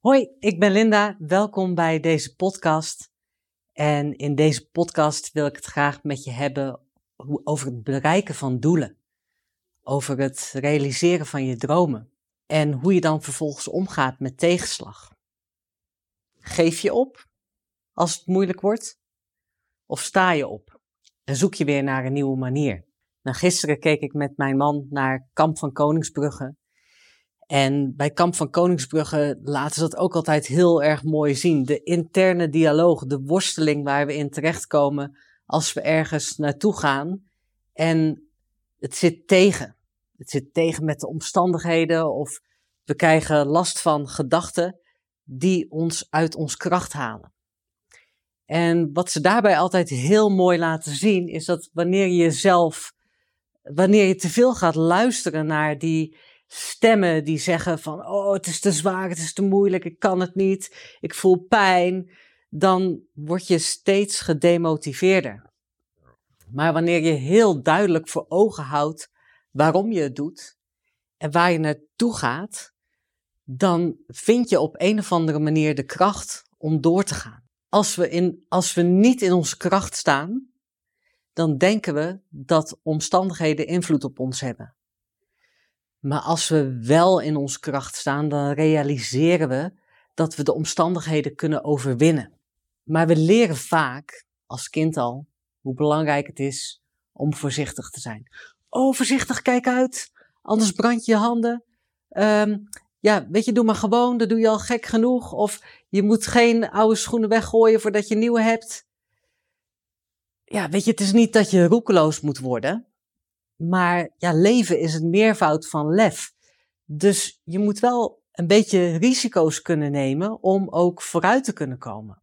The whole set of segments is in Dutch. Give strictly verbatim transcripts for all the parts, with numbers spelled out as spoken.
Hoi, ik ben Linda. Welkom bij deze podcast. En in deze podcast wil ik het graag met je hebben over het bereiken van doelen. Over het realiseren van je dromen. En hoe je dan vervolgens omgaat met tegenslag. Geef je op als het moeilijk wordt? Of sta je op en zoek je weer naar een nieuwe manier? Nou, gisteren keek ik met mijn man naar Kamp van Koningsbrugge. En bij Kamp van Koningsbrugge laten ze dat ook altijd heel erg mooi zien. De interne dialoog, de worsteling waar we in terechtkomen als we ergens naartoe gaan. En het zit tegen. Het zit tegen met de omstandigheden of we krijgen last van gedachten die ons uit ons kracht halen. En wat ze daarbij altijd heel mooi laten zien is dat wanneer je zelf, wanneer je te veel gaat luisteren naar die stemmen die zeggen van, oh, het is te zwaar, het is te moeilijk, ik kan het niet, ik voel pijn, dan word je steeds gedemotiveerder. Maar wanneer je heel duidelijk voor ogen houdt waarom je het doet en waar je naartoe gaat, dan vind je op een of andere manier de kracht om door te gaan. Als we, in, als we niet in onze kracht staan, dan denken we dat omstandigheden invloed op ons hebben. Maar als we wel in onze kracht staan, dan realiseren we dat we de omstandigheden kunnen overwinnen. Maar we leren vaak, als kind al, hoe belangrijk het is om voorzichtig te zijn. Oh, voorzichtig, kijk uit, anders brand je je handen. Um, ja, weet je, doe maar gewoon, dat doe je al gek genoeg. Of je moet geen oude schoenen weggooien voordat je nieuwe hebt. Ja, weet je, het is niet dat je roekeloos moet worden. Maar ja, leven is een meervoud van lef. Dus je moet wel een beetje risico's kunnen nemen om ook vooruit te kunnen komen.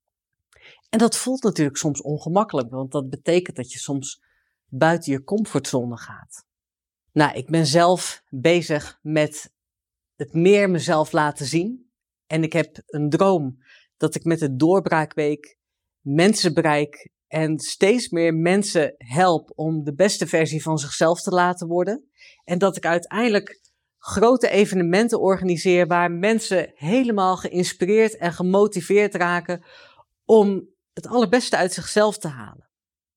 En dat voelt natuurlijk soms ongemakkelijk, want dat betekent dat je soms buiten je comfortzone gaat. Nou, ik ben zelf bezig met het meer mezelf laten zien. En ik heb een droom dat ik met de Doorbraakweek mensen bereik en steeds meer mensen help om de beste versie van zichzelf te laten worden. En dat ik uiteindelijk grote evenementen organiseer waar mensen helemaal geïnspireerd en gemotiveerd raken om het allerbeste uit zichzelf te halen.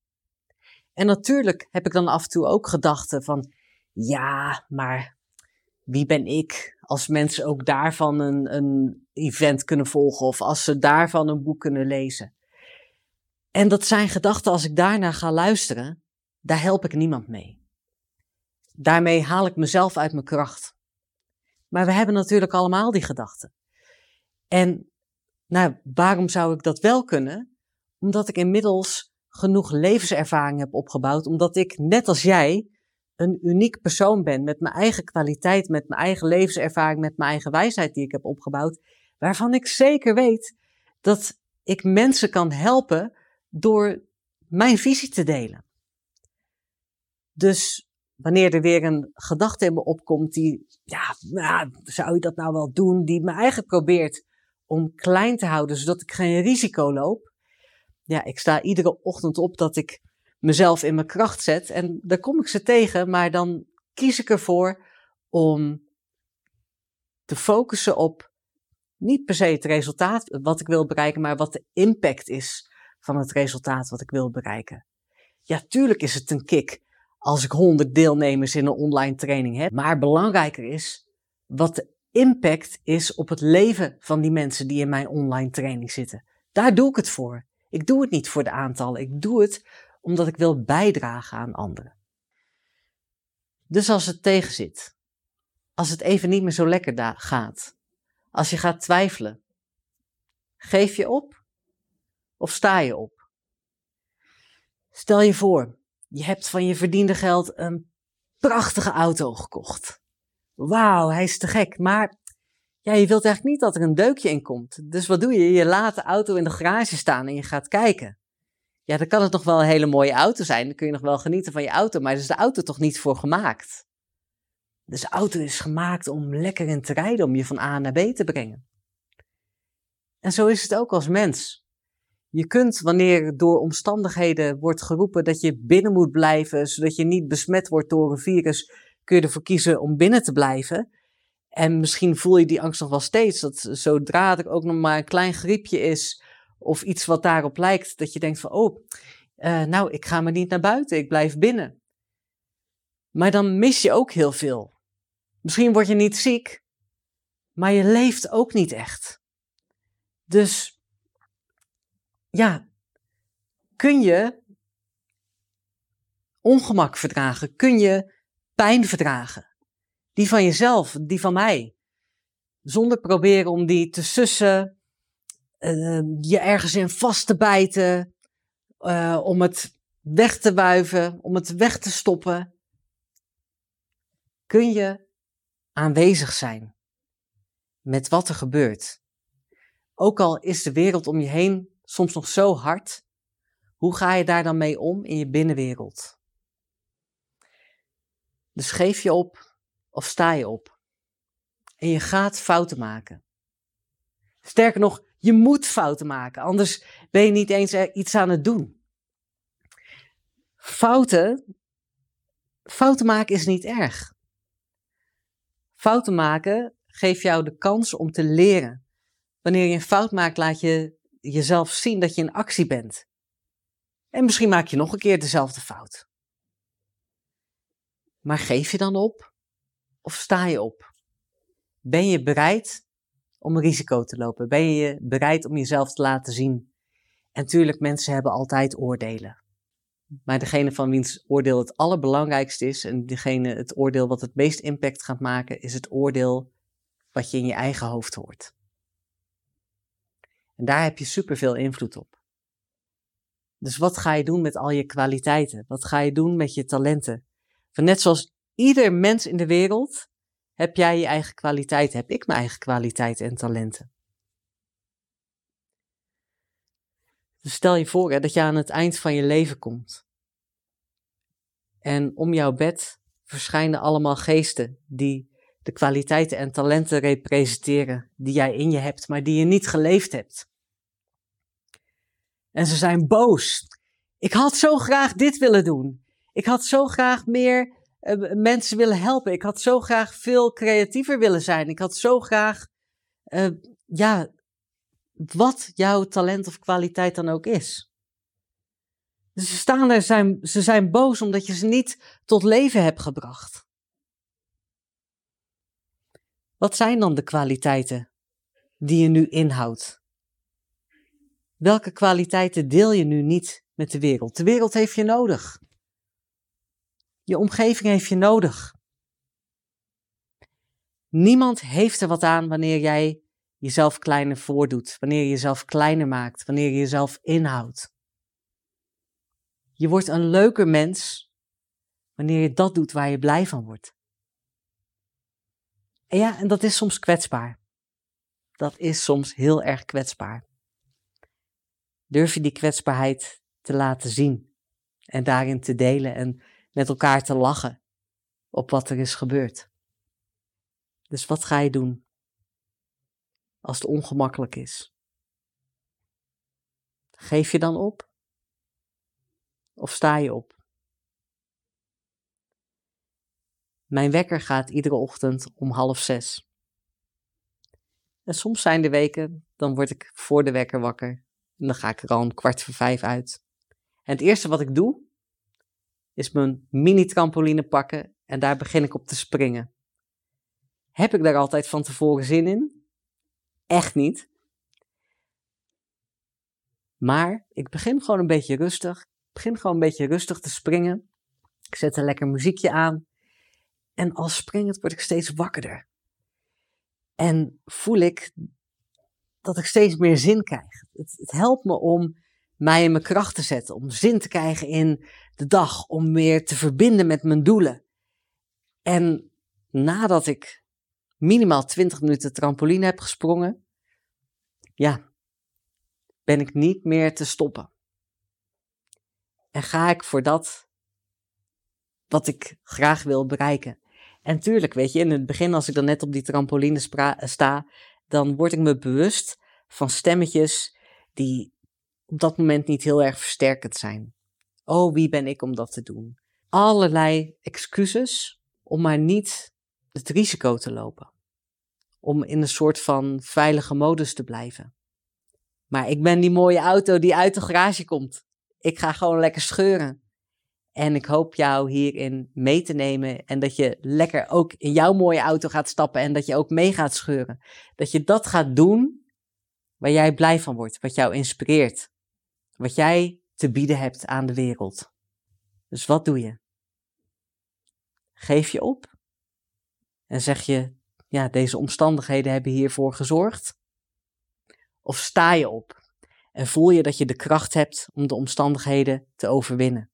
En natuurlijk heb ik dan af en toe ook gedachten van, ja, maar wie ben ik als mensen ook daarvan een, een event kunnen volgen of als ze daarvan een boek kunnen lezen. En dat zijn gedachten, als ik daarnaar ga luisteren, daar help ik niemand mee. Daarmee haal ik mezelf uit mijn kracht. Maar we hebben natuurlijk allemaal die gedachten. En nou, waarom zou ik dat wel kunnen? Omdat ik inmiddels genoeg levenservaring heb opgebouwd, omdat ik, net als jij, een uniek persoon ben met mijn eigen kwaliteit, met mijn eigen levenservaring, met mijn eigen wijsheid die ik heb opgebouwd, waarvan ik zeker weet dat ik mensen kan helpen door mijn visie te delen. Dus wanneer er weer een gedachte in me opkomt die, ja, nou, zou je dat nou wel doen, die me eigenlijk probeert om klein te houden, zodat ik geen risico loop. Ja, ik sta iedere ochtend op dat ik mezelf in mijn kracht zet en daar kom ik ze tegen, maar dan kies ik ervoor om te focussen op niet per se het resultaat wat ik wil bereiken, maar wat de impact is van het resultaat wat ik wil bereiken. Ja, tuurlijk is het een kick als ik honderd deelnemers in een online training heb. Maar belangrijker is wat de impact is op het leven van die mensen die in mijn online training zitten. Daar doe ik het voor. Ik doe het niet voor de aantallen. Ik doe het omdat ik wil bijdragen aan anderen. Dus als het tegenzit, als het even niet meer zo lekker da- gaat, als je gaat twijfelen, geef je op? Of sta je op? Stel je voor, je hebt van je verdiende geld een prachtige auto gekocht. Wauw, hij is te gek. Maar ja, je wilt eigenlijk niet dat er een deukje in komt. Dus wat doe je? Je laat de auto in de garage staan en je gaat kijken. Ja, dan kan het nog wel een hele mooie auto zijn. Dan kun je nog wel genieten van je auto. Maar daar is de auto toch niet voor gemaakt? Dus de auto is gemaakt om lekker in te rijden. Om je van A naar B te brengen. En zo is het ook als mens. Je kunt, wanneer door omstandigheden wordt geroepen dat je binnen moet blijven, zodat je niet besmet wordt door een virus, kun je ervoor kiezen om binnen te blijven. En misschien voel je die angst nog wel steeds, dat zodra er ook nog maar een klein griepje is of iets wat daarop lijkt, dat je denkt van, oh, uh, nou, ik ga maar niet naar buiten, ik blijf binnen. Maar dan mis je ook heel veel. Misschien word je niet ziek, maar je leeft ook niet echt. Dus, ja, kun je ongemak verdragen? Kun je pijn verdragen? Die van jezelf, die van mij. Zonder proberen om die te sussen, uh, je ergens in vast te bijten, uh, om het weg te wuiven, om het weg te stoppen. Kun je aanwezig zijn met wat er gebeurt. Ook al is de wereld om je heen soms nog zo hard, hoe ga je daar dan mee om in je binnenwereld? Dus geef je op of sta je op. En je gaat fouten maken. Sterker nog, je moet fouten maken, anders ben je niet eens iets aan het doen. Fouten, fouten maken is niet erg. Fouten maken geeft jou de kans om te leren. Wanneer je een fout maakt, laat je jezelf zien dat je in actie bent. En misschien maak je nog een keer dezelfde fout. Maar geef je dan op? Of sta je op? Ben je bereid om een risico te lopen? Ben je bereid om jezelf te laten zien? En tuurlijk, mensen hebben altijd oordelen. Maar degene van wiens oordeel het allerbelangrijkste is en degene het oordeel wat het meest impact gaat maken, is het oordeel wat je in je eigen hoofd hoort. En daar heb je superveel invloed op. Dus wat ga je doen met al je kwaliteiten? Wat ga je doen met je talenten? Want net zoals ieder mens in de wereld, heb jij je eigen kwaliteiten, heb ik mijn eigen kwaliteiten en talenten. Dus stel je voor hè, dat je aan het eind van je leven komt. En om jouw bed verschijnen allemaal geesten die de kwaliteiten en talenten representeren die jij in je hebt, maar die je niet geleefd hebt. En ze zijn boos. Ik had zo graag dit willen doen. Ik had zo graag meer uh, mensen willen helpen. Ik had zo graag veel creatiever willen zijn. Ik had zo graag, uh, ja, wat jouw talent of kwaliteit dan ook is. Dus ze staan er, zijn, ze zijn boos omdat je ze niet tot leven hebt gebracht. Wat zijn dan de kwaliteiten die je nu inhoudt? Welke kwaliteiten deel je nu niet met de wereld? De wereld heeft je nodig. Je omgeving heeft je nodig. Niemand heeft er wat aan wanneer jij jezelf kleiner voordoet, wanneer je jezelf kleiner maakt, wanneer je jezelf inhoudt. Je wordt een leuker mens wanneer je dat doet waar je blij van wordt. En ja, en dat is soms kwetsbaar. Dat is soms heel erg kwetsbaar. Durf je die kwetsbaarheid te laten zien en daarin te delen en met elkaar te lachen op wat er is gebeurd. Dus wat ga je doen als het ongemakkelijk is? Geef je dan op? Of sta je op? Mijn wekker gaat iedere ochtend om half zes. En soms zijn er weken, dan word ik voor de wekker wakker. En dan ga ik er al een kwart voor vijf uit. En het eerste wat ik doe, is mijn mini-trampoline pakken en daar begin ik op te springen. Heb ik daar altijd van tevoren zin in? Echt niet. Maar ik begin gewoon een beetje rustig. Ik begin gewoon een beetje rustig te springen. Ik zet een lekker muziekje aan. En al springend word ik steeds wakkerder. En voel ik dat ik steeds meer zin krijg. Het, het helpt me om mij in mijn kracht te zetten. Om zin te krijgen in de dag. Om weer te verbinden met mijn doelen. En nadat ik minimaal twintig minuten trampoline heb gesprongen. Ja, ben ik niet meer te stoppen. En ga ik voor dat wat ik graag wil bereiken. En tuurlijk, weet je, in het begin als ik dan net op die trampoline spra- sta, dan word ik me bewust van stemmetjes die op dat moment niet heel erg versterkend zijn. Oh, wie ben ik om dat te doen? Allerlei excuses om maar niet het risico te lopen. om in een soort van veilige modus te blijven. Maar ik ben die mooie auto die uit de garage komt. Ik ga gewoon lekker scheuren. En ik hoop jou hierin mee te nemen en dat je lekker ook in jouw mooie auto gaat stappen en dat je ook mee gaat scheuren. Dat je dat gaat doen waar jij blij van wordt, wat jou inspireert. Wat jij te bieden hebt aan de wereld. Dus wat doe je? Geef je op? En zeg je, ja, deze omstandigheden hebben hiervoor gezorgd? Of sta je op en voel je dat je de kracht hebt om de omstandigheden te overwinnen?